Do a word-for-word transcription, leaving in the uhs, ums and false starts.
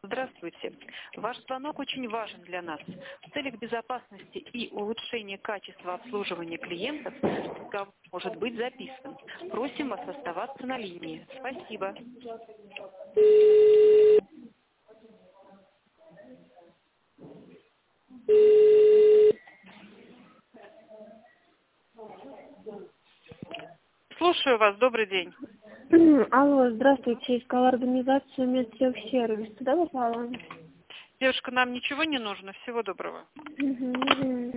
Здравствуйте. Ваш звонок очень важен для нас. В целях безопасности и улучшения качества обслуживания клиентов разговор может быть записан. Просим вас оставаться на линии. Спасибо. Слушаю вас. Добрый день. Алло, здравствуйте. Искала организацию медтехсервис. Туда попала? Девушка, нам ничего не нужно. Всего доброго. Угу, угу.